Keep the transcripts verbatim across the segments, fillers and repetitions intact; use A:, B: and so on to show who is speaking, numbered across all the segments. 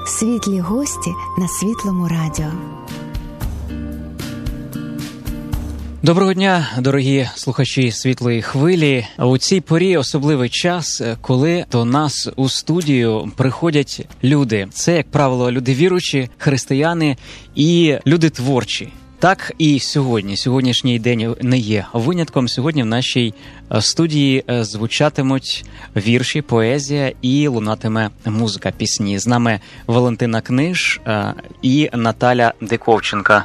A: Світлі гості на Світлому радіо.
B: Доброго дня, дорогі слухачі Світлої хвилі. У цій порі особливий час, коли до нас у студію приходять люди. Це, як правило, люди віруючі, християни і люди творчі. Так і сьогодні. Сьогоднішній день не є винятком. Сьогодні в нашій студії звучатимуть вірші, поезія і лунатиме музика, пісні. З нами Валентина Книж і Наталя Диковченка.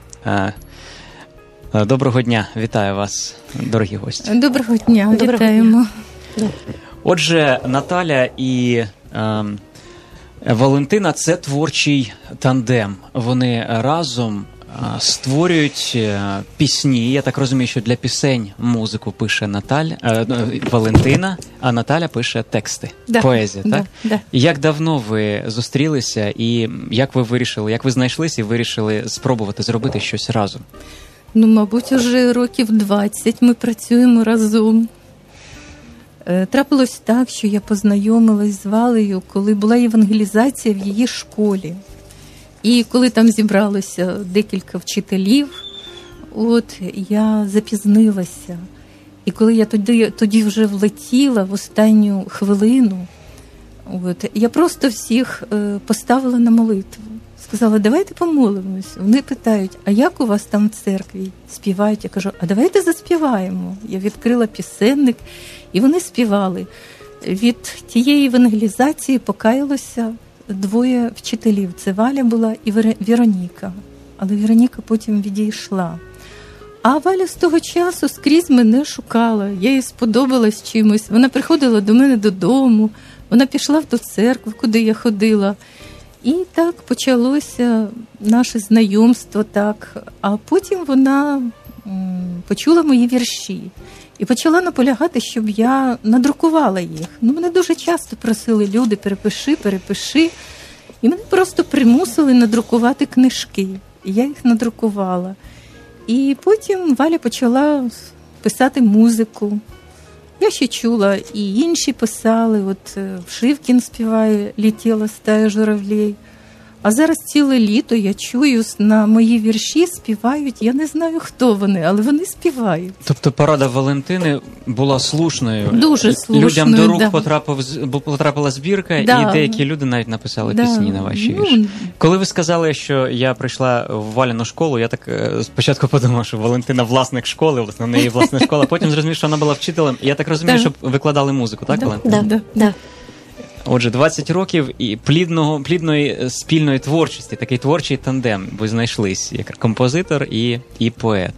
B: Доброго дня, вітаю вас, дорогі гості.
C: Доброго дня, Доброго вітаємо. Дня.
B: Отже, Наталя і е, Валентина – це творчий тандем. Вони разом створюють пісні. Я так розумію, що для пісень музику пише Наталя, е, Валентина, а Наталя пише тексти, да. Поезія, так?
C: Да, да.
B: Як давно ви зустрілися і як ви вирішили, як ви знайшлися і вирішили спробувати зробити щось разом?
C: Ну, мабуть, уже років двадцять ми працюємо разом. Трапилось так, що я познайомилась з Валею, коли була євангелізація в її школі. І коли там зібралося декілька вчителів, от я запізнилася. І коли я тоді, тоді вже влетіла в останню хвилину, от, я просто всіх поставила на молитву. Сказала, давайте помолимось. Вони питають, а як у вас там в церкві співають? Я кажу, а давайте заспіваємо. Я відкрила пісенник, і вони співали. Від тієї евангелізації покаялося двоє вчителів. Це Валя була і Вероніка. Але Вероніка потім відійшла. А Валя з того часу скрізь мене шукала. Я їй сподобалась чимось. Вона приходила до мене додому, вона пішла в ту церкву, куди я ходила. І так почалося наше знайомство, так. А потім вона м, почула мої вірші і почала наполягати, щоб я надрукувала їх. Ну, мене дуже часто просили люди, перепиши, перепиши. І мене просто примусили надрукувати книжки. І я їх надрукувала. І потім Валя почала писати музику. Я ще чула, і інші писали, от Вшивкін співає «Летіла стая журавлей». А зараз ціле літо я чую, на мої вірші співають, я не знаю, хто вони, але вони співають.
B: Тобто порада Валентини була слушною.
C: Дуже слушною,
B: людям до рук
C: да.
B: потрапив, потрапила збірка,
C: да.
B: І деякі люди навіть написали
C: да.
B: пісні на ваші
C: ну...
B: вірші. Коли ви сказали, що я прийшла в Валіну школу, я так спочатку подумав, що Валентина власник школи, власне, в неї власна школа, потім зрозумів, що вона була вчителем. Я так розумію, да. що викладали музику, так,
C: да.
B: Валентина?
C: Да, да, да.
B: Отже, двадцять років і плідного, плідної спільної творчості, такий творчий тандем ви знайшлись, як композитор і, і поет.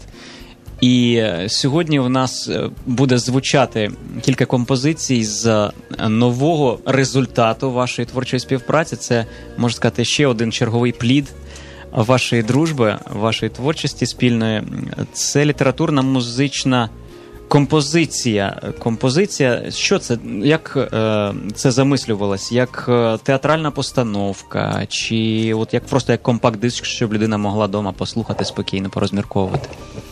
B: І сьогодні у нас буде звучати кілька композицій з нового результату вашої творчої співпраці. Це, можна сказати, ще один черговий плід вашої дружби, вашої творчості спільної. Це літературна музична Композиція, композиція, що це, як е, це замислювалось, як е, театральна постановка, чи от як просто як компакт-диск, щоб людина могла вдома послухати спокійно, порозмірковувати?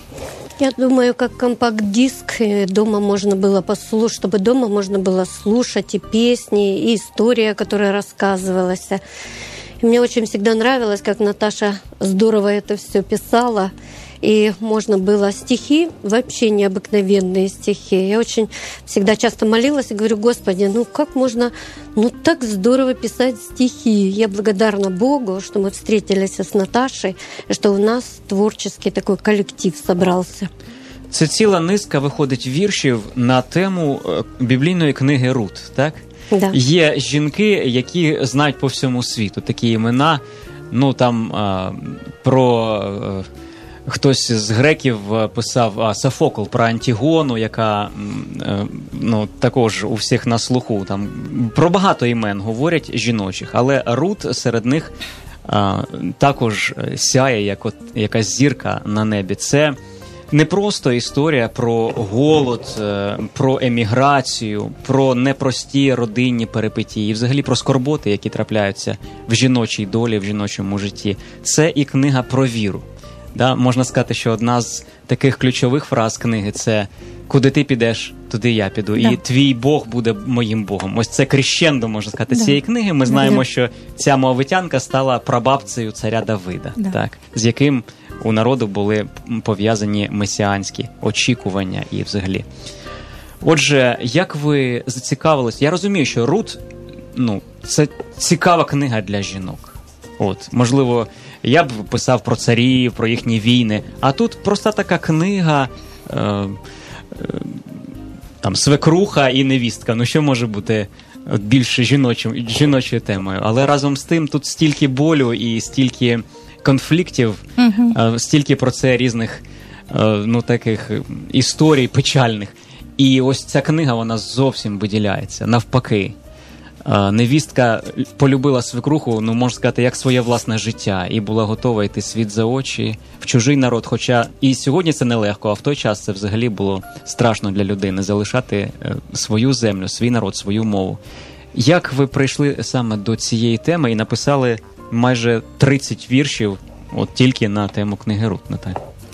D: Я думаю, как компакт-диск дома можно было послушать, чтобы дома можно было слушать и песни, и история, которая рассказывалась. И мне очень всегда нравилось, как Наташа здорово это все писала. И можно было стихи, вообще необыкновенные стихи. Я очень всегда часто молилась и говорю, Господи, ну как можно ну так здорово писать стихи? Я благодарна Богу, что мы встретились с Наташей, что у нас творческий такой коллектив собрался.
B: Це ціла низка виходить віршів на тему біблійної книги Рут, так?
D: Да.
B: Є жінки, які знають по всьому світу такі імена, ну там а, про... А, хтось з греків писав а, Софокл про Антігону, яка ну, також у всіх на слуху. Там про багато імен говорять жіночих, але Рут серед них а, також сяє, як от, якась зірка на небі. Це не просто історія про голод, про еміграцію, про непрості родинні перипетії, і взагалі про скорботи, які трапляються в жіночій долі, в жіночому житті. Це і книга про віру. Да? Можна сказати, що одна з таких ключових фраз книги – це «Куди ти підеш, туди я піду». Да. І «Твій Бог буде моїм Богом». Ось це крещендо, можна сказати, да. цієї книги. Ми знаємо, да. що ця моавитянка стала прабабцею царя Давида, да. так? з яким у народу були пов'язані месіанські очікування і взагалі. Отже, як ви зацікавились? Я розумію, що Рут, ну, це цікава книга для жінок. От, можливо, я б писав про царів, про їхні війни, а тут просто така книга, е, е, там, свекруха і невістка. Ну, що може бути більш жіночою, жіночою темою? Але разом з тим тут стільки болю і стільки конфліктів, uh-huh. е, стільки про це різних, е, ну, таких історій печальних. І ось ця книга, вона зовсім виділяється, навпаки. Невістка полюбила свекруху, ну, можна сказати, як своє власне життя, і була готова йти світ за очі в чужий народ. Хоча і сьогодні це нелегко, а в той час це взагалі було страшно для людини залишати свою землю, свій народ, свою мову. Як ви прийшли саме до цієї теми і написали майже тридцять віршів от тільки на тему книги Рут, Наталя?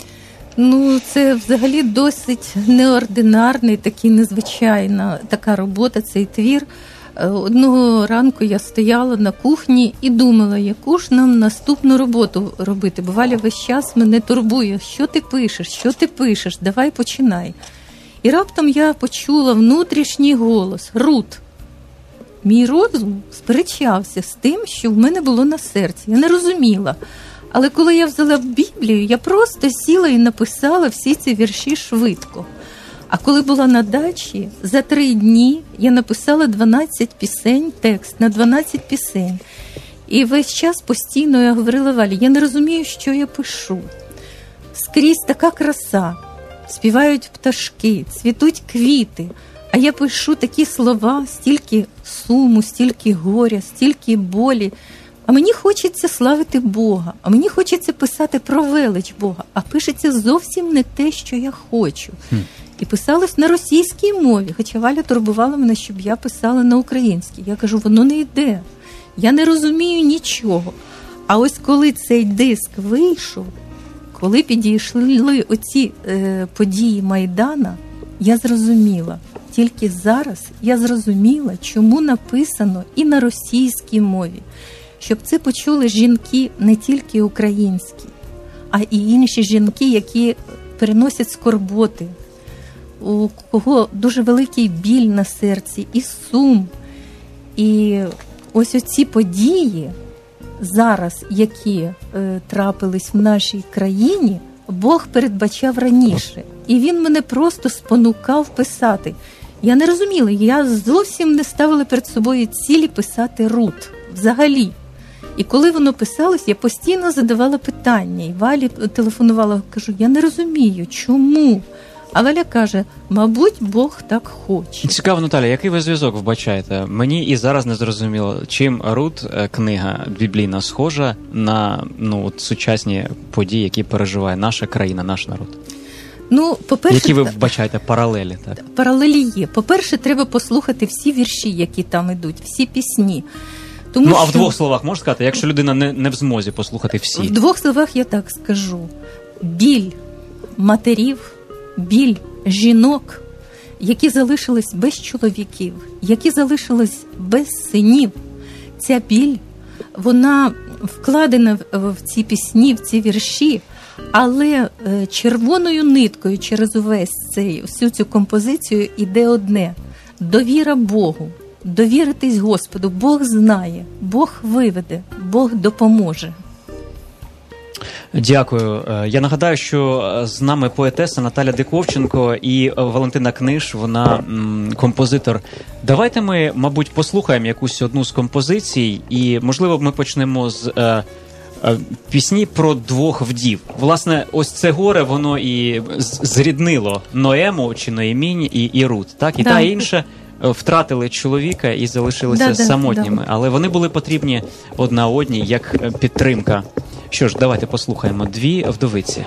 C: Ну, це взагалі досить неординарний, такий незвичайна така робота, цей твір. Одного ранку я стояла на кухні і думала, яку ж нам наступну роботу робити. Бо Валя весь час мене турбує, що ти пишеш, що ти пишеш, давай починай. І раптом я почула внутрішній голос – Рут. Мій розум сперечався з тим, що в мене було на серці. Я не розуміла. Але коли я взяла Біблію, я просто сіла і написала всі ці вірші швидко. А коли була на дачі, за три дні я написала дванадцять пісень, текст на дванадцять пісень. І весь час постійно я говорила Валі, я не розумію, що я пишу. Скрізь така краса, співають пташки, цвітуть квіти, а я пишу такі слова, стільки суму, стільки горя, стільки болі. А мені хочеться славити Бога, а мені хочеться писати про велич Бога, а пишеться зовсім не те, що я хочу. Хм. І писалось на російській мові, хоча Валя турбувала мене, щоб я писала на українській. Я кажу, воно не йде, я не розумію нічого. А ось коли цей диск вийшов, коли підійшли оці е, події Майдана, я зрозуміла, тільки зараз я зрозуміла, чому написано і на російській мові. Щоб це почули жінки не тільки українські, а і інші жінки, які переносять скорботи, у кого дуже великий біль на серці і сум. І ось оці події зараз, які е, трапились в нашій країні, Бог передбачав раніше. І Він мене просто спонукав писати. Я не розуміла, я зовсім не ставила перед собою цілі писати Рут взагалі. І коли воно писалось, я постійно задавала питання. І Валі телефонувала, кажу, я не розумію, чому? А Валя каже, мабуть, Бог так хоче.
B: Цікаво, Наталя, який ви зв'язок вбачаєте? Мені і зараз не зрозуміло, чим Рут, книга біблійна, схожа на ну, от, сучасні події, які переживає наша країна, наш народ.
C: Ну, по-перше,
B: які ви вбачаєте паралелі? Так?
C: Паралелі є. По-перше, треба послухати всі вірші, які там ідуть, всі пісні. Тому,
B: ну, а
C: що...
B: в двох словах можна сказати, якщо людина не, не в змозі послухати всі?
C: В двох словах я так скажу. Біль матерів, біль жінок, які залишились без чоловіків, які залишились без синів. Ця біль, вона вкладена в ці пісні, в ці вірші, але червоною ниткою через увесь цей, всю цю композицію іде одне – довіра Богу. Довіритись Господу. Бог знає, Бог виведе, Бог допоможе.
B: Дякую. Я нагадаю, що з нами поетеса Наталя Диковченко і Валентина Книж, вона м, композитор. Давайте ми, мабуть, послухаємо якусь одну з композицій, і, можливо, ми почнемо з е, е, пісні про двох вдів. Власне, ось це горе, воно і зріднило Ноему, чи Ноемінь, і, і Рут, так? І да. Та інша втратили чоловіка і залишилися да, самотніми, да. Але вони були потрібні одна одній як підтримка. Що ж, давайте послухаємо «Дві вдовиці».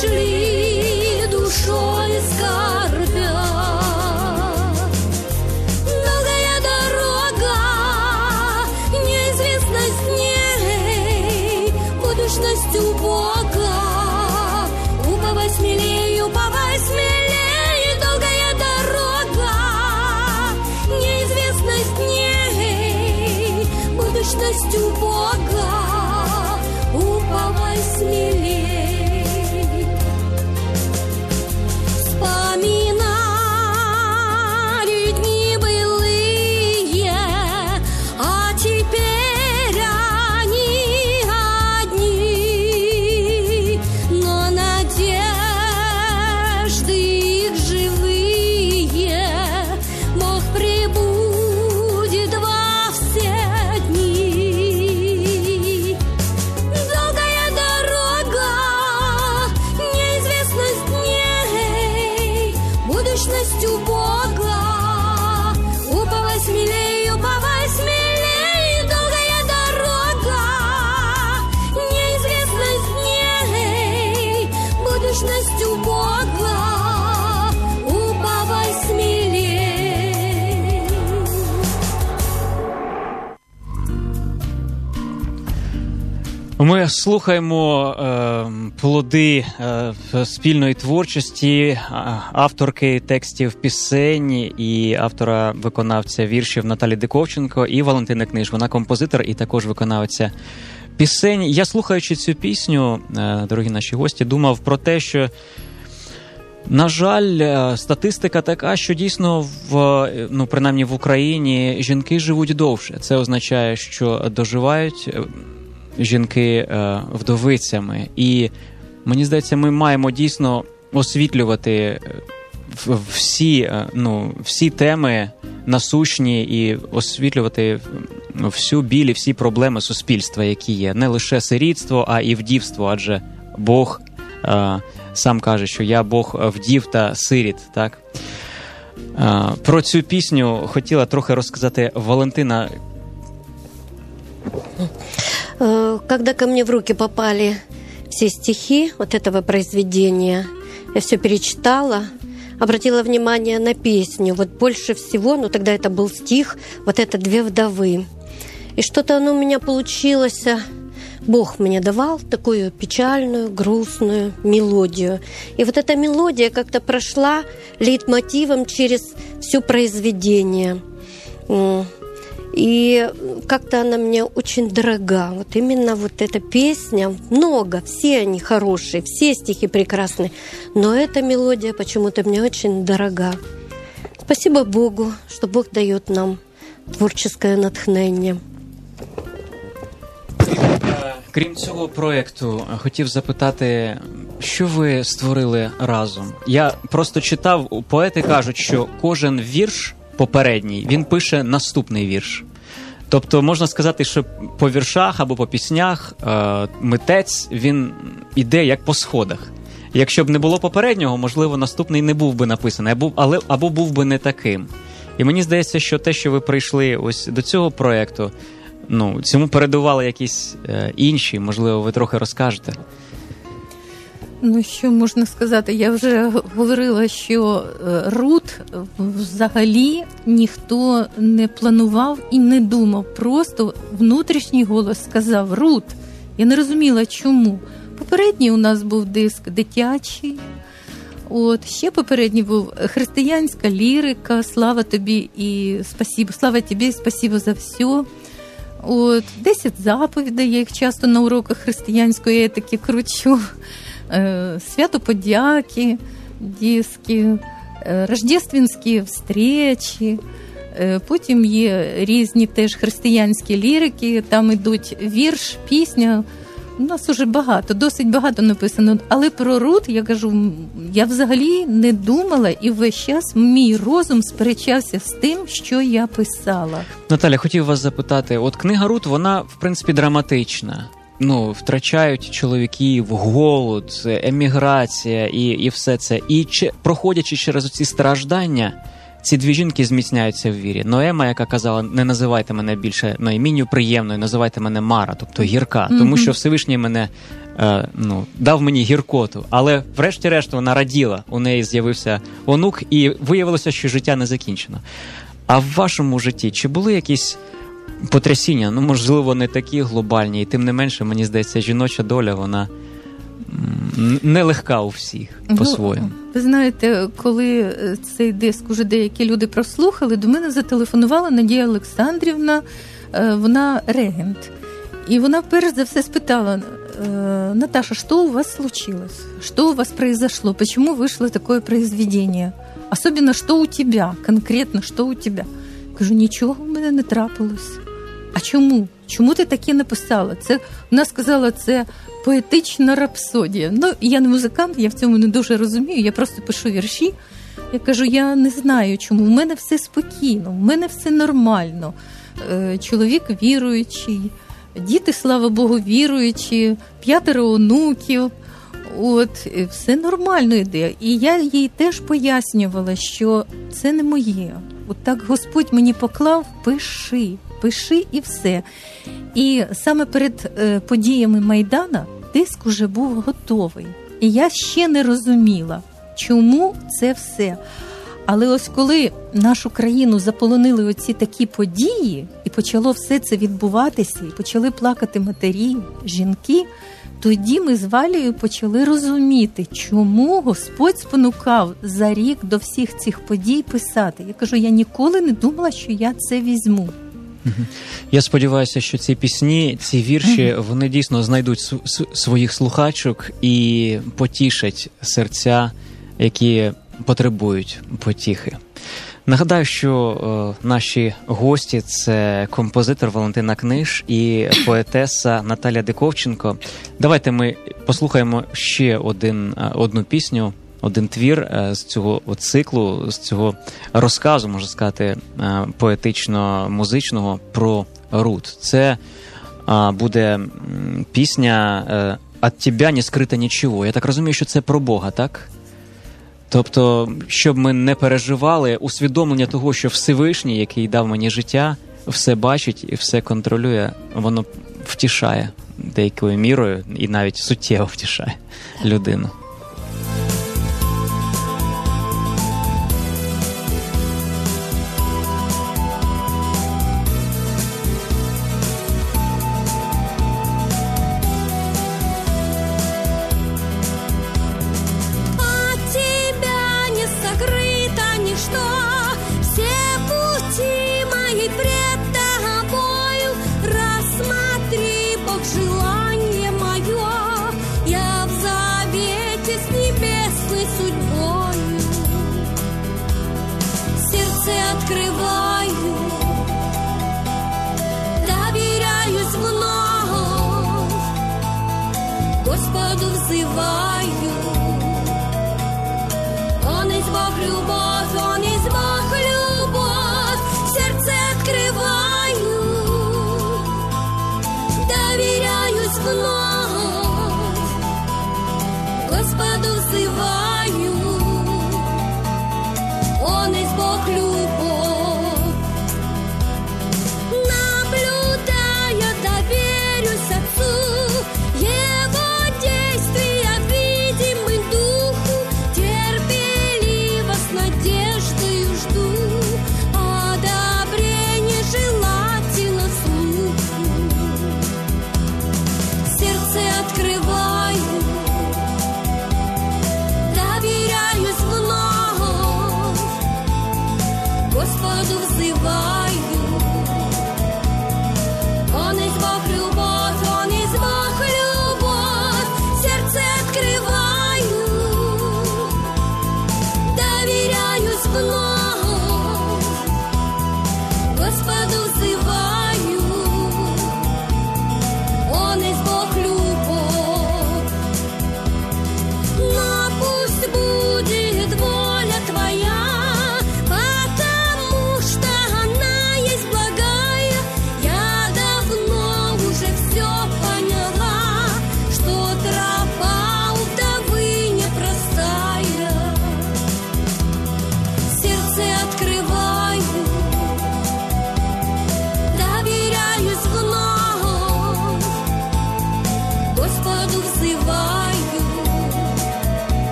E: шли душой скорбя. Долгая дорога, неизвестность в ней, будущность у Бога. Уповай смелей, уповай смелей, долгая дорога, неизвестность в ней, будущность у Бога. Уповай смелей.
B: Ми слухаємо е, плоди е, спільної творчості авторки текстів пісень і автора-виконавця віршів Наталі Диковченко і Валентини Книж. Вона композитор і також виконавця пісень. Я, слухаючи цю пісню, е, дорогі наші гості, думав про те, що, на жаль, статистика така, що дійсно, в, ну, принаймні в Україні, жінки живуть довше. Це означає, що доживають жінки е, вдовицями. І, мені здається, ми маємо дійсно освітлювати всі, ну, всі теми насущні і освітлювати всю біль і всі проблеми суспільства, які є. Не лише сирітство, а і вдівство, адже Бог е, сам каже, що я Бог вдів та сиріт, так? Е, про цю пісню хотіла трохи розказати Валентина.
D: Когда ко мне в руки попали все стихи вот этого произведения, я все перечитала, обратила внимание на песню. Вот больше всего, ну тогда это был стих, вот это «Две вдовы». И что-то оно у меня получилось, Бог мне давал такую печальную, грустную мелодию. И вот эта мелодия как-то прошла лейтмотивом через все произведение. И как-то она мне очень дорога. Вот именно вот эта песня, много, все они хорошие, все стихи прекрасные, но эта мелодия почему-то мне очень дорога. Спасибо Богу, что Бог дает нам творческое натхнення.
B: Крім цього проєкту, хотів запитати, що ви створили разом? Я просто читав, поети кажуть, що кожен вірш попередній, він пише наступний вірш. Тобто можна сказати, що по віршах або по піснях е, митець, він іде як по сходах. Якщо б не було попереднього, можливо, наступний не був би написаний, або, але, або був би не таким. І мені здається, що те, що ви прийшли ось до цього проєкту, ну, цьому передували якісь е, інші, можливо, ви трохи розкажете.
C: Ну, що можна сказати? Я вже говорила, що Рут взагалі ніхто не планував і не думав. Просто внутрішній голос сказав «Рут». Я не розуміла, чому. Попередній у нас був диск дитячий. От, ще попередній був християнська лірика «Слава тобі і спасибо, слава тобі і спасибо за все». От, десять заповідей, я їх часто на уроках християнської етики кручу. Свято подяки, диски, рождественські встречі, потім є різні теж християнські лірики, там ідуть вірш, пісня, у нас уже багато, досить багато написано, але про Рут, я кажу, я взагалі не думала і весь час мій розум сперечався з тим, що я писала.
B: Наталя, хотів вас запитати, от книга Рут, вона, в принципі, драматична. Ну, втрачають чоловіків, голод, еміграція і, і все це. І чи, проходячи через ці страждання, ці дві жінки зміцняються в вірі. Ноема, яка казала, не називайте мене більше Ноемінню приємною, називайте мене Мара, тобто гірка, mm-hmm. тому що Всевишній мене е, ну, дав мені гіркоту. Але врешті-решт вона раділа. У неї з'явився онук, і виявилося, що життя не закінчено. А в вашому житті чи були якісь потрясіння? Ну, можливо, не такі глобальні, і тим не менше, мені здається, жіноча доля, вона нелегка у всіх по-своєму.
C: Ну, ви знаєте, коли цей диск уже деякі люди прослухали, до мене зателефонувала Надія Олександрівна, вона регент. И вона перш за все спитала: Наташа, что у вас случилось? Что у вас произошло? Почему вышло такое произведение? Особенно, что у тебя? Конкретно, что у тебя? Кажу, нічого в мене не трапилось. А чому? Чому ти таке написала? Це, вона сказала, це поетична рапсодія. Ну, я не музикант, я в цьому не дуже розумію, я просто пишу вірші. Я кажу, я не знаю, чому. У мене все спокійно, у мене все нормально. Чоловік віруючий, діти, слава Богу, віруючі, п'ятеро онуків. От, все нормально йде. І я їй теж пояснювала, що це не моє. От так Господь мені поклав, пиши, пиши і все. І саме перед е, подіями Майдана диск уже був готовий. І я ще не розуміла, чому це все. Але ось коли нашу країну заполонили оці такі події, і почало все це відбуватися, і почали плакати матері, жінки, тоді ми з Валею почали розуміти, чому Господь спонукав за рік до всіх цих подій писати. Я кажу, я ніколи не думала, що я це візьму.
B: Я сподіваюся, що ці пісні, ці вірші, вони дійсно знайдуть своїх слухачок і потішать серця, які потребують потіхи. Нагадаю, що е, наші гості – це композитор Валентина Книж і поетеса Наталя Диковченко. Давайте ми послухаємо ще один, одну пісню, один твір е, з цього от циклу, з цього розказу, можна сказати, е, поетично-музичного про Рут. Це е, буде пісня е, «От тебя не скрито нічого». Я так розумію, що це про Бога, так? Тобто, щоб ми не переживали, усвідомлення того, що Всевишній, який дав мені життя, все бачить і все контролює, воно втішає деякою мірою і навіть суттєво втішає людину.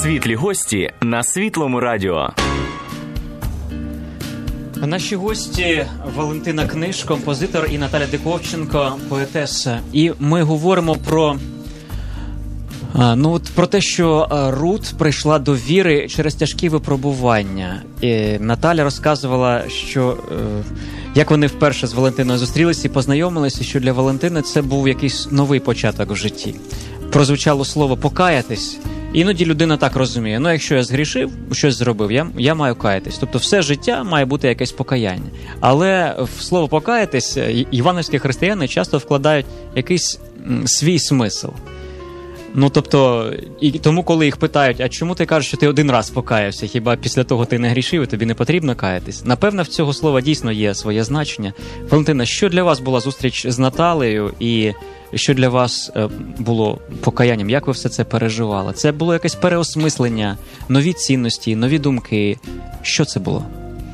F: Світлі гості на Світлому радіо.
B: Наші гості – Валентина Книж, композитор, і Наталя Диковченко, поетеса. І ми говоримо про, ну, от про те, що Рут прийшла до віри через тяжкі випробування. І Наталя розказувала, що як вони вперше з Валентиною зустрілися і познайомилися, що для Валентини це був якийсь новий початок в житті. Прозвучало слово «покаятись». Іноді людина так розуміє, ну якщо я згрішив, щось зробив, я, я маю каятись. Тобто все життя має бути якесь покаяння. Але в слово «покаятись» івангельські християни часто вкладають якийсь м, свій смисл. Ну, тобто, і тому, коли їх питають, а чому ти кажеш, що ти один раз покаявся, хіба після того ти не грішив і тобі не потрібно каятись? Напевно, в цього слова дійсно є своє значення. Валентина, що для вас була зустріч з Наталею і що для вас було покаянням? Як ви все це переживали? Це було якесь переосмислення, нові цінності, нові думки? Що це було?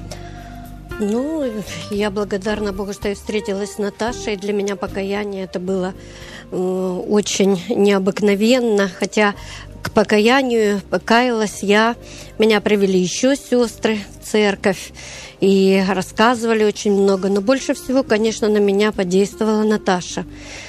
D: Ну, я благодарна Богу, что я встретилась с Наташей. Для меня покаяние это было э, очень необыкновенно, хотя к покаянию покаялась я. Меня привели еще сестры в церковь и рассказывали очень много. Но больше всего, конечно, на меня подействовала Наташа.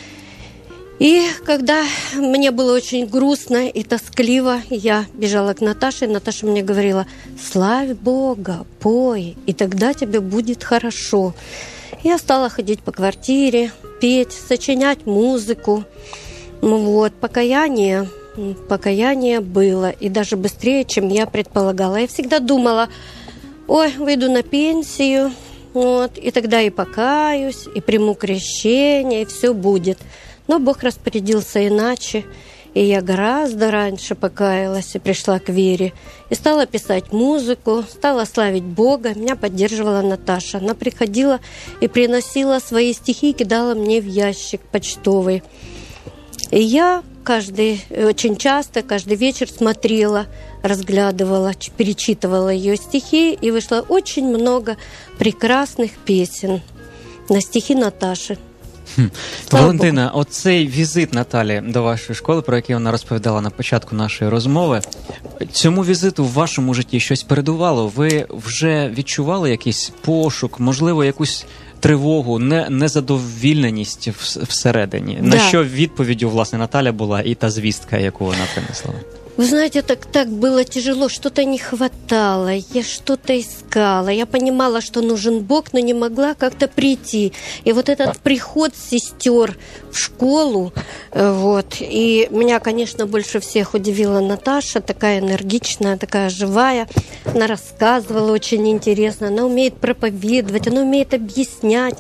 D: И когда мне было очень грустно и тоскливо, я бежала к Наташе, и Наташа мне говорила: «Славь Бога, пой, и тогда тебе будет хорошо». Я стала ходить по квартире, петь, сочинять музыку. Вот, покаяние, покаяние было, и даже быстрее, чем я предполагала. Я всегда думала: ой, выйду на пенсию, вот, и тогда и покаюсь, и приму крещение, и все будет. Но Бог распорядился иначе, и я гораздо раньше покаялась и пришла к вере. И стала писать музыку, стала славить Бога. Меня поддерживала Наташа. Она приходила и приносила свои стихи, кидала мне в ящик почтовый. И я каждый, очень часто, каждый вечер смотрела, разглядывала, перечитывала ее стихи, и вышло очень много прекрасных песен на стихи Наташи.
B: Хм. Валентина, оцей візит Наталі до вашої школи, про який вона розповідала на початку нашої розмови, цьому візиту в вашому житті щось передувало? Ви вже відчували якийсь пошук, можливо, якусь тривогу, не, незадовільненість всередині? Да. На що відповіддю, власне, Наталя була і та звістка, яку вона принесла?
D: Вы знаете, так, так было тяжело, что-то не хватало, я что-то искала. Я понимала, что нужен Бог, но не могла как-то прийти. И вот этот приход сестер в школу, вот, и меня, конечно, больше всех удивила Наташа, такая энергичная, такая живая. Она рассказывала очень интересно, она умеет проповедовать, она умеет объяснять,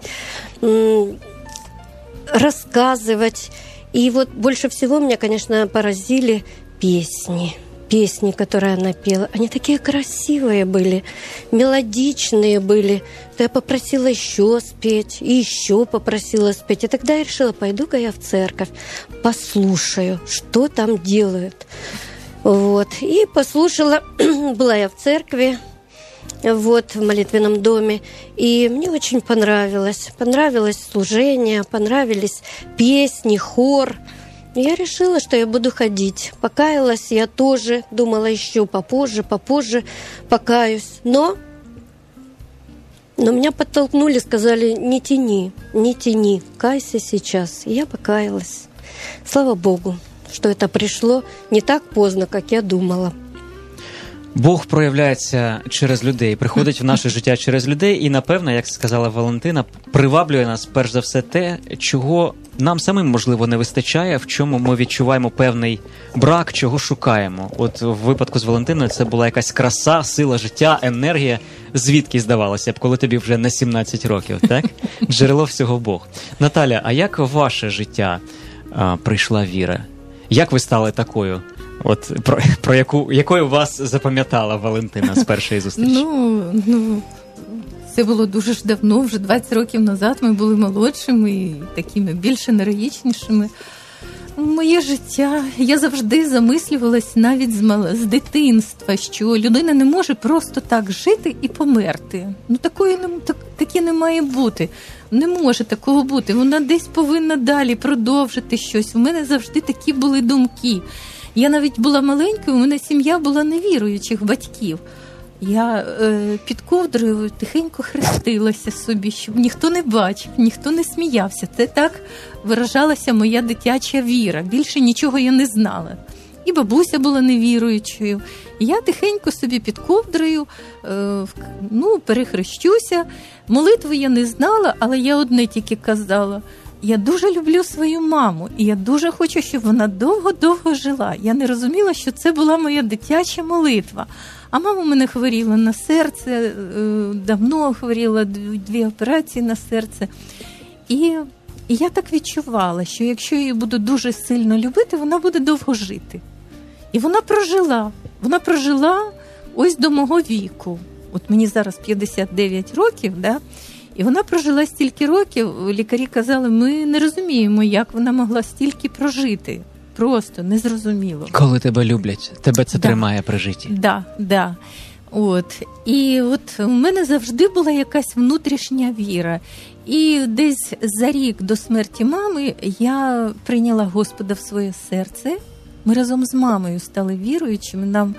D: рассказывать. И вот больше всего меня, конечно, поразили песни, песни, которые она пела. Они такие красивые были, мелодичные были. То я попросила еще спеть, и еще попросила спеть. И тогда я решила, пойду-ка я в церковь, послушаю, что там делают. Вот. И послушала, была я в церкви, вот, в молитвенном доме, и мне очень понравилось. Понравилось служение, понравились песни, хор. Я решила, что я буду ходить. Покаялась я тоже, думала еще попозже, попозже покаюсь. Но, но меня подтолкнули, сказали: не тяни, не тяни, кайся сейчас. И я покаялась. Слава Богу, что это пришло не так поздно, как я думала.
B: Бог проявляється через людей, приходить в наше життя через людей і, напевно, як сказала Валентина, приваблює нас перш за все те, чого нам самим, можливо, не вистачає, в чому ми відчуваємо певний брак, чого шукаємо. От в випадку з Валентиною це була якась краса, сила життя, енергія, звідки, здавалося б, коли тобі вже не сімнадцять років, так? Джерело всього Бог. Наталя, а як в ваше життя а, прийшла віра? Як ви стали такою? От про, про яку, якою вас запам'ятала Валентина з першої зустрічі?
C: Ну, ну, це було дуже ж давно, вже двадцять років назад ми були молодшими і такими більш енергічнішими. Моє життя, я завжди замислювалась навіть з, мала, з дитинства, що людина не може просто так жити і померти. Ну, такої не, так, таке не має бути. Не може такого бути. Вона десь повинна далі продовжити щось. У мене завжди такі були думки. Я навіть була маленькою, у мене сім'я була невіруючих батьків. Я е, під ковдрою тихенько хрестилася собі, щоб ніхто не бачив, ніхто не сміявся. Це так виражалася моя дитяча віра. Більше нічого я не знала. І бабуся була невіруючою. І я тихенько собі під ковдрою е, ну, перехрещуся. Молитви я не знала, але я одне тільки казала. Я дуже люблю свою маму, і я дуже хочу, щоб вона довго-довго жила. Я не розуміла, що це була моя дитяча молитва. А мама в мене хворіла на серце, давно хворіла, дві операції на серце. І, і я так відчувала, що якщо я її буду дуже сильно любити, вона буде довго жити. І вона прожила. Вона прожила ось до мого віку. От мені зараз п'ятдесят дев'ять років, да? І вона прожила стільки років, лікарі казали, ми не розуміємо, як вона могла стільки прожити. Просто незрозуміло.
B: Коли тебе люблять, тебе це
C: да.
B: тримає при житті.
C: Так, да, да. От. І от у мене завжди була якась внутрішня віра. І десь за рік до смерті мами я прийняла Господа в своє серце. Ми разом з мамою стали віруючими. Нам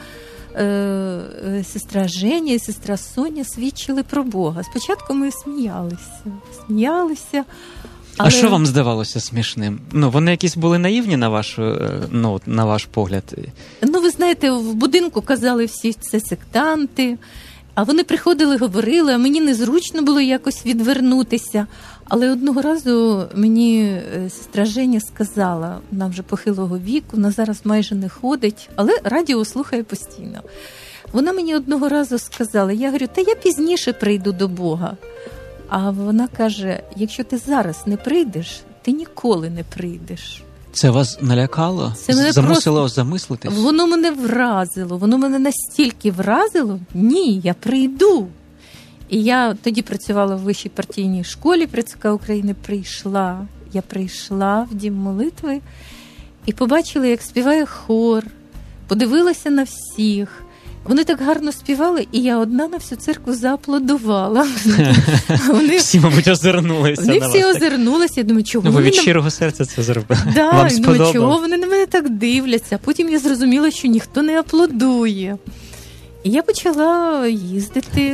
C: е, сестра Женя і сестра Соня свідчили про Бога. Спочатку ми сміялися, сміялися. Але...
B: А що вам здавалося смішним? Ну, вони якісь були наївні на ваш, ну, на ваш погляд?
C: Ну, ви знаєте, в будинку казали всі, це сектанти, а вони приходили, говорили, а мені незручно було якось відвернутися. Але одного разу мені сестра Женя сказала, вона вже похилого віку, вона зараз майже не ходить, але радіо слухає постійно. Вона мені одного разу сказала, я говорю, та я пізніше прийду до Бога. А вона каже, якщо ти зараз не прийдеш, ти ніколи не прийдеш.
B: Це вас налякало?
C: Це мене
B: замусило
C: просто...
B: замислитись?
C: Воно мене вразило, воно мене настільки вразило, ні, я прийду. І я тоді працювала в вищій партійній школі при ЦК України, прийшла, я прийшла в дім молитви і побачила, як співає хор, подивилася на всіх. Вони так гарно співали, і я одна на всю церкву зааплодувала. Вони,
B: всі, мабуть, озирнулися
C: вони
B: на
C: всі
B: вас.
C: озирнулися, я думаю, чого
B: ну,
C: вони...
B: ви від
C: на...
B: щирого серця це зробили.
C: Да,
B: вам
C: думаю,
B: сподобалось?
C: чого вони на мене так дивляться. Потім я зрозуміла, що ніхто не аплодує. І я почала їздити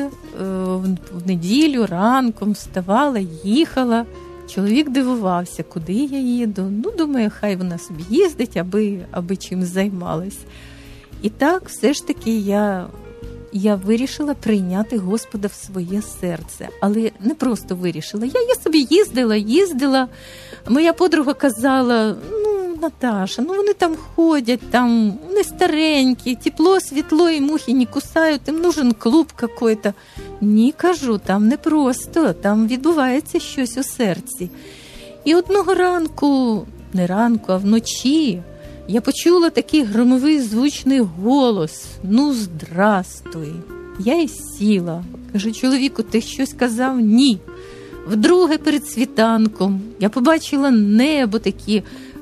C: в неділю, ранком, вставала, їхала. Чоловік дивувався, куди я їду. Ну, думаю, хай вона собі їздить, аби, аби чимось займалась. І так, все ж таки, я, я вирішила прийняти Господа в своє серце. Але не просто вирішила. Я, я собі їздила, їздила. Моя подруга казала, ну, Наташа, ну вони там ходять, там вони старенькі, тепло, світло і мухи не кусають, їм нужен клуб какой-то. Ні, кажу, там не просто, там відбувається щось у серці. І одного ранку, не ранку, а вночі, я почула такий громовий звучний голос. Ну, здрастуй. Я і сіла. Кажу, чоловіку, ти щось казав? Ні. Вдруге перед світанком я побачила небо, такі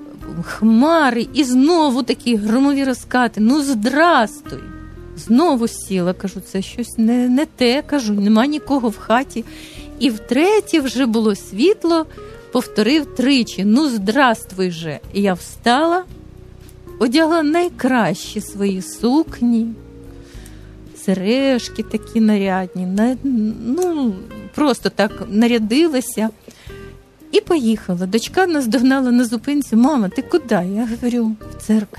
C: хмари, і знову такі громові розкати. Ну, здрастуй. Знову сіла. Кажу, це щось не, не те. Кажу, нема нікого в хаті. І втретє вже було світло, повторив тричі. Ну, здрастуй же. І я встала, одягла найкращі свої сукні, сережки такі нарядні, ну, просто так нарядилася і поїхала. Дочка нас догнала на зупинці. Мама, ти куди? Я говорю, в церковь.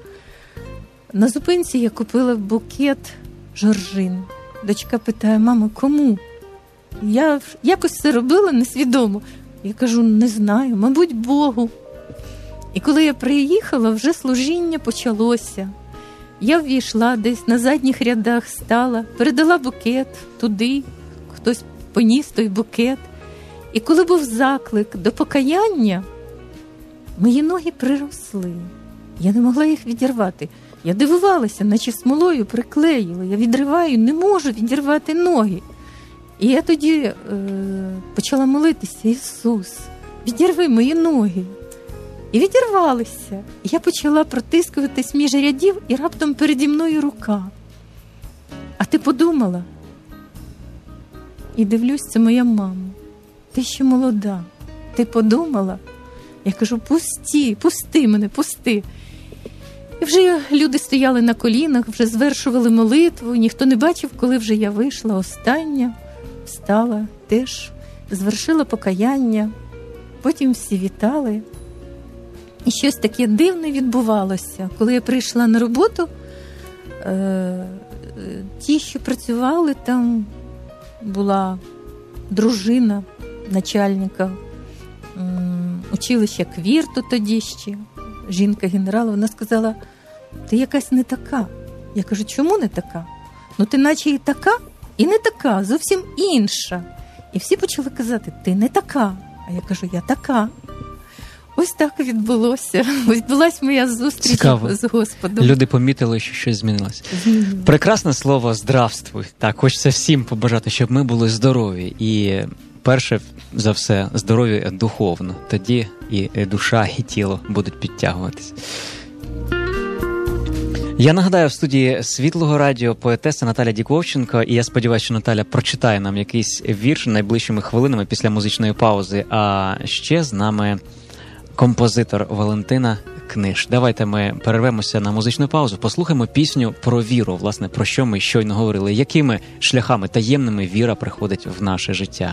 C: На зупинці я купила букет жоржин. Дочка питає, мама, кому? Я якось це робила несвідомо. Я кажу, не знаю, мабуть, Богу. І коли я приїхала, вже служіння почалося. Я ввійшла десь на задніх рядах, стала, передала букет туди, хтось поніс той букет. І коли був заклик до покаяння, мої ноги приросли. Я не могла їх відірвати. Я дивувалася, наче смолою приклеїла. Я відриваю, не можу відірвати ноги. І я тоді е, почала молитися, Ісус, відірви мої ноги. І відірвалися. І я почала протискуватись між рядів, і раптом переді мною рука. А ти подумала? І дивлюсь, це моя мама. Ти ще молода. Ти подумала? Я кажу, пусти, пусти мене, пусти. І вже люди стояли на колінах, вже звершували молитву, ніхто не бачив, коли вже я вийшла остання, встала теж, звершила покаяння, потім всі вітали. І щось таке дивне відбувалося. Коли я прийшла на роботу, е- ті, що працювали, там була дружина начальника м- училища Квірту тоді ще, жінка-генерал, вона сказала: ти якась не така. Я кажу, чому не така? Ну ти наче і така, і не така, зовсім інша. І всі почали казати, ти не така. А я кажу, я така. Ось так відбулося. Відбулася моя зустріч
B: Цікаво.
C: з Господом.
B: Люди помітили, що щось змінилося. Прекрасне слово «здравствуй». Так, хочеться всім побажати, щоб ми були здорові. І перше за все, здорові духовно. Тоді і душа, і тіло будуть підтягуватись. Я нагадаю, в студії Світлого радіо поетеса Наталя Діковченко, і я сподіваюся, що Наталя прочитає нам якийсь вірш найближчими хвилинами після музичної паузи. А ще з нами композитор Валентина Книж. Давайте ми перервемося на музичну паузу, послухаємо пісню про віру, власне, про що ми щойно говорили, якими шляхами таємними віра приходить в наше життя.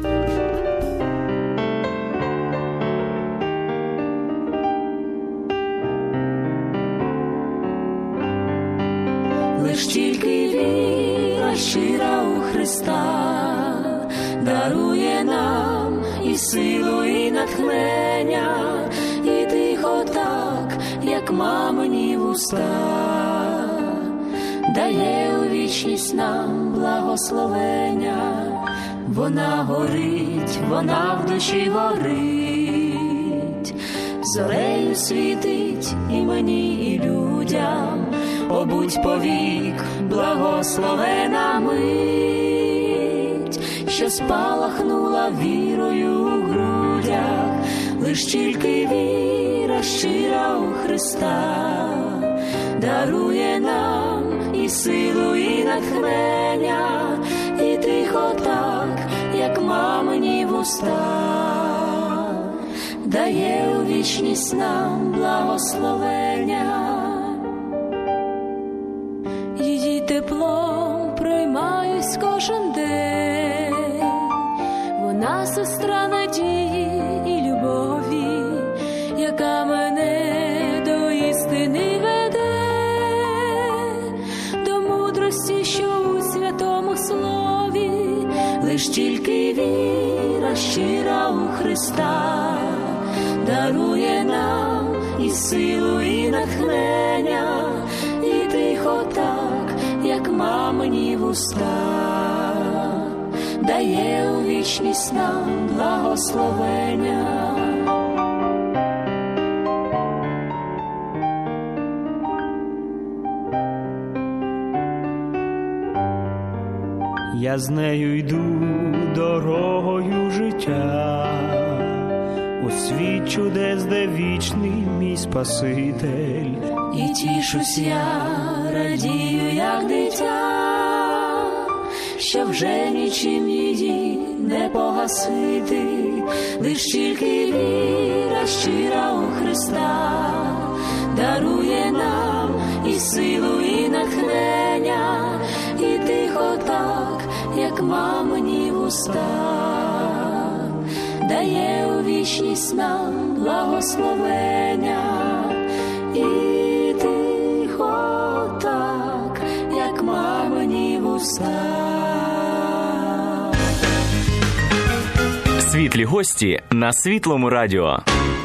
E: Лиш тільки віра щира у Христа дарує нам і силу, і натхнення, і тихо так, як мамині вуста, дає у вічність нам благословення. Вона горить, вона в душі горить, зорею світить і мені, і людям. О, будь повік, благословена мить, що спалахнула вірою у грудях. Лиш тільки віра щира у Христа дарує нам і силу, і натхнення, і тихо так, як мамині вуста, дає у вічність нам благословення. Її теплом проймаюсь кожен день, вона сестра надії і любові, яка мене до істини веде, до мудрості, що у святому слові. Лиш тільки віра щира у Христа дарує нам і силу, і натхнення, і тихо так, як мамині вуста, дає у вічність нам благословення.
G: Я з нею йду дорогою життя, у світ чудес, де вічний мій Спаситель.
E: І тішусь я, радію, як дитя, що вже нічим її не погасити. Лиш тільки віра щира у Христа дарує нам і силу, і натхнення, і тихо так, як мамині вуста, дає у вічність нам благословення. І тихо так, як мамині вуста.
F: Світлі гості на Світлому радіо.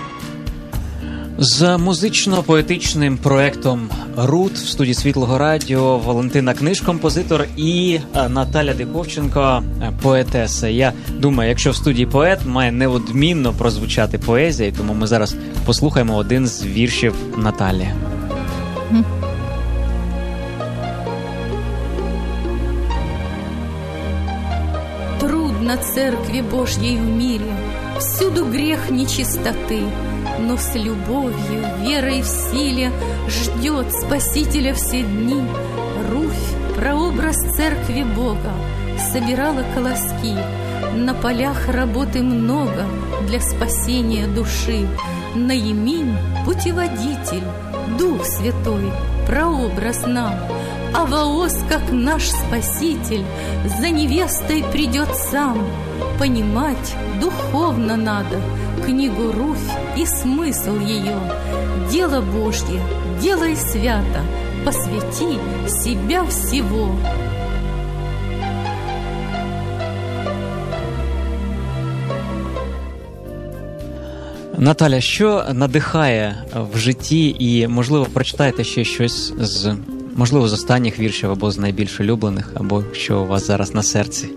B: За музично-поетичним проектом «Рут» в студії Світлого радіо Валентина Книж, композитор, і Наталя Діковченко, поетеса. Я думаю, якщо в студії поет, має неодмінно прозвучати поезія, тому ми зараз послухаємо один з віршів Наталі.
C: Трудно церкви Божьей в мире, всюду грех нечистоты, но с любовью, верой в силе ждет Спасителя все дни. Руфь, прообраз церкви Бога, собирала колоски. На полях работы много для спасения души, наимень, путеводитель, Дух Святой, прообраз нам, а воос, как наш Спаситель, за невестой придет сам. Понимать духовно надо книгу Руфь и смысл ее. Дело Божье, делай свято, посвяти себя всего.
B: Наталя, що надихає в житті і, можливо, прочитаєте ще щось з, можливо, з останніх віршів або з найбільш улюблених, або що у вас зараз на серці?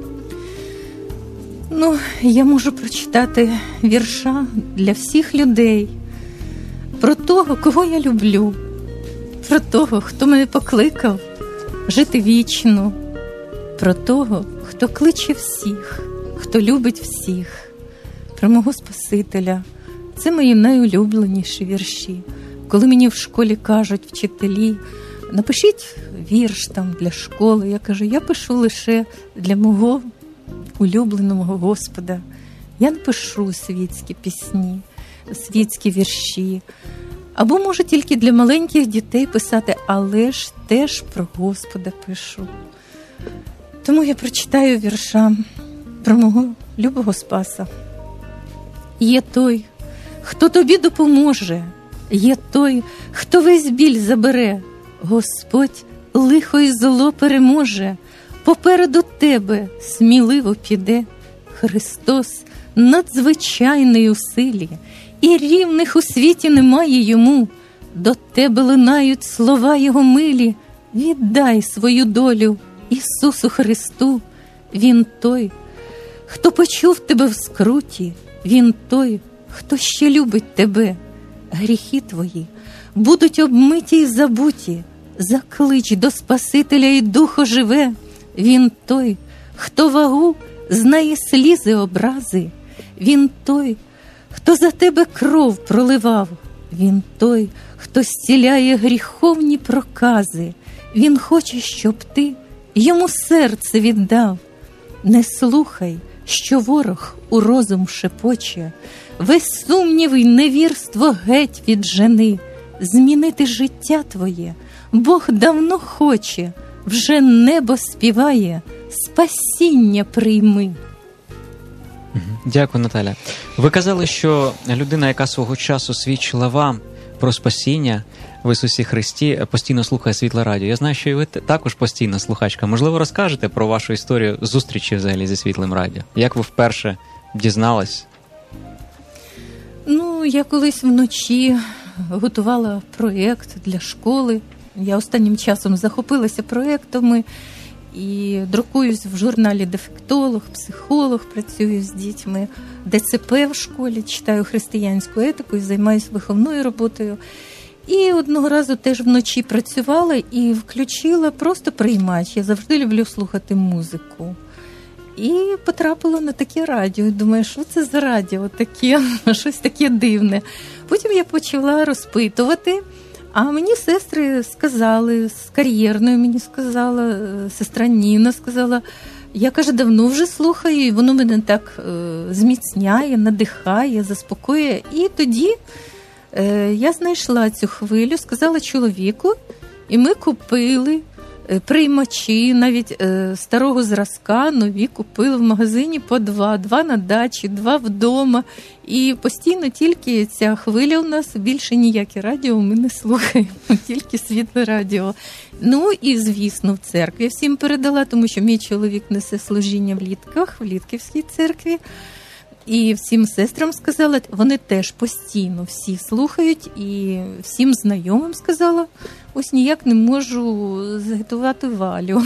C: Ну, я можу прочитати вірша для всіх людей про того, кого я люблю, про того, хто мене покликав жити вічно, про того, хто кличе всіх, хто любить всіх, про мого Спасителя. Це мої найулюбленіші вірші. Коли мені в школі кажуть вчителі, напишіть вірш там для школи, я кажу, я пишу лише для мого улюбленого Господа. Я не пишу світські пісні, світські вірші. Або, може, тільки для маленьких дітей писати, але ж теж про Господа пишу. Тому я прочитаю вірша про мого любого Спаса. Є той, хто тобі допоможе, є той, хто весь біль забере. Господь лихо і зло переможе, попереду тебе сміливо піде. Христос надзвичайний у силі, і рівних у світі немає йому. До тебе лунають слова його милі, віддай свою долю Ісусу Христу. Він той, хто почув тебе в скруті, він той, хто ще любить тебе. Гріхи твої будуть обмиті й забуті, заклич до Спасителя і дух оживе. Він той, хто вагу знає слізи образи, він той, хто за тебе кров проливав, він той, хто зціляє гріховні прокази, він хоче, щоб ти йому серце віддав. Не слухай, що ворог у розум шепоче, весь сумнів і невірство геть віджени. Змінити життя твоє Бог давно хоче, вже небо співає, спасіння прийми.
B: Дякую, Наталя. Ви казали, що людина, яка свого часу свідчила вам про спасіння в Ісусі Христі, постійно слухає Світле Радіо. Я знаю, що і ви також постійна слухачка. Можливо, розкажете про вашу історію зустрічі взагалі зі Світлим Радіо? Як ви вперше дізналась?
C: Ну, я колись вночі готувала проєкт для школи. Я останнім часом захопилася проєктами і друкуюсь в журналі «Дефектолог», «Психолог», працюю з дітьми, ДЦП в школі, читаю християнську етику і займаюся виховною роботою. І одного разу теж вночі працювала і включила просто приймач. Я завжди люблю слухати музику. І потрапила на таке радіо. І думаю, що це за радіо таке, щось таке дивне. Потім я почала розпитувати, а мені сестри сказали, з кар'єрною мені сказала, сестра Ніна сказала, я, каже, давно вже слухаю, і воно мене так е, зміцняє, надихає, заспокоює. І тоді е, я знайшла цю хвилю, сказала чоловіку, і ми купили приймачі, навіть е, старого зразка, нові купили в магазині по два, два на дачі, два вдома. І постійно тільки ця хвиля у нас, більше ніяке радіо ми не слухаємо, тільки Світле Радіо. Ну і, звісно, в церкві всім передала, тому що мій чоловік несе служіння в Літках, в Літківській церкві. І всім сестрам сказала, вони теж постійно всі слухають, і всім знайомим сказала, ось ніяк не можу зготувати Валю.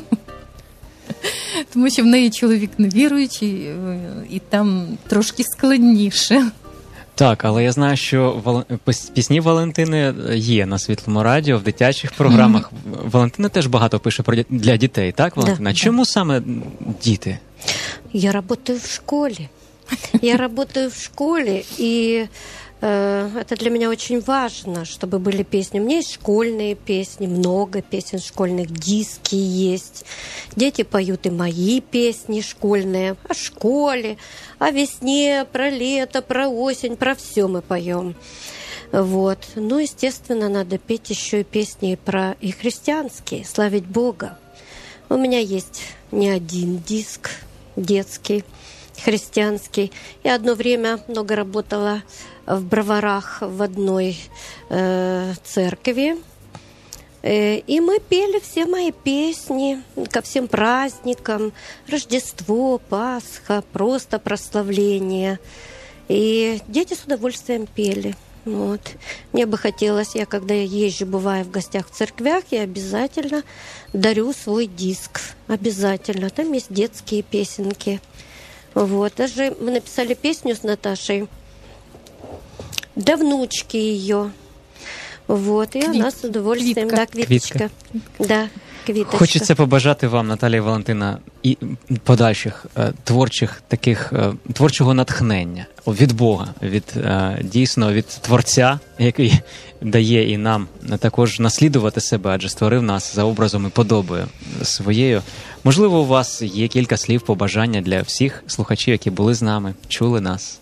C: Тому що в неї чоловік невіруючий, і там трошки складніше.
B: Так, але я знаю, що вал... пісні Валентини є на Світлому Радіо, в дитячих програмах. Mm-hmm. Валентина теж багато пише про... для дітей, так, Валентина? Да, чому да. саме діти?
D: Я працюю в школі. Я работаю в школе, и Это для меня очень важно, чтобы были песни. У меня есть школьные песни, много песен школьных, диски есть. Дети поют и мои песни школьные о школе, о весне, про лето, про осень, про все мы поем. Вот. Ну, естественно, надо петь еще и песни про и христианские, славить Бога. У меня есть не один диск детский, христианский. Я одно время много работала в Броварах в одной э, церкви. Э, и мы пели все мои песни ко всем праздникам. Рождество, Пасха, просто прославление. И дети с удовольствием пели. Вот. Мне бы хотелось, я когда я езжу, бываю в гостях в церквях, я обязательно дарю свой диск. Обязательно. Там есть детские песенки. Вот. Даже мы написали песню с Наташей для внучки ее. Вот. И Квит. Она с удовольствием.
C: Квітка.
D: Да, квіточка.
B: Квітка.
D: Да, квіточка.
B: Хочеться побажати вам, Наталія Валентина, і подальших е, творчих таких е, творчого натхнення від Бога, від е, дійсно від Творця, який дає і нам також наслідувати себе, адже створив нас за образом і подобою своєю. Можливо, у вас є кілька слів побажання для всіх слухачів, які були з нами, чули нас.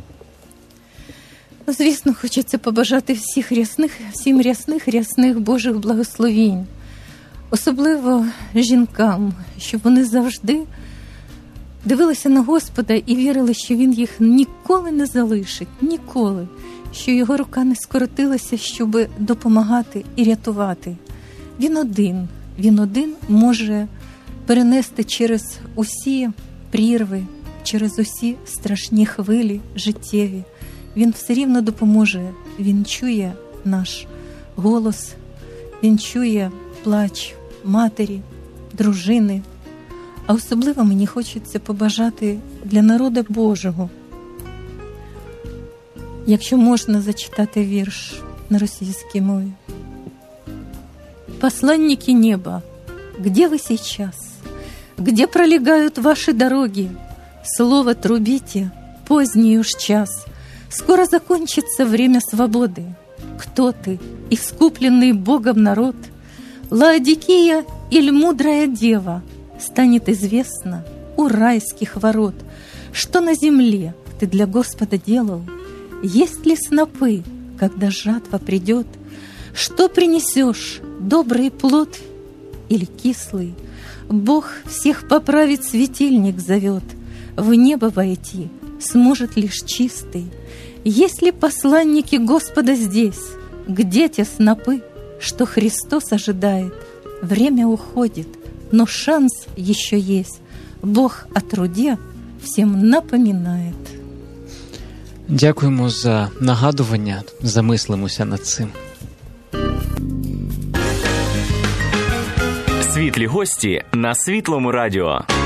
C: Звісно, хочеться побажати всіх рясних, всім рясних, рясних Божих благословінь. Особливо жінкам, щоб вони завжди дивилися на Господа і вірили, що Він їх ніколи не залишить, ніколи, що Його рука не скоротилася, щоб допомагати і рятувати. Він один, Він один може перенести через усі прірви, через усі страшні хвилі життєві. Він все рівно допоможе, Він чує наш голос, Він чує плач матері, дружини. А особливо мені хочеться побажати для народу Божого. Якщо можна зачитати вірш на російській мові. «Посланники неба, где вы сейчас? Где пролегают ваши дороги? Слово трубите, поздний уж час. Скоро закончится время свободы. Кто ты, искупленный Богом народ? Лаодикия или мудрая дева? Станет известно у райских ворот, что на земле ты для Господа делал? Есть ли снопы, когда жатва придет? Что принесешь, добрый плод или кислый? Бог всех поправить светильник зовет. В небо войти сможет лишь чистый. Есть ли посланники Господа здесь? Где те снопы, что Христос ожидает? Время уходит, но шанс еще есть. Бог о труде всем напоминает».
B: Дякуємо за нагадування, замислимося над цим.
F: Світлі гості на Світлому радіо.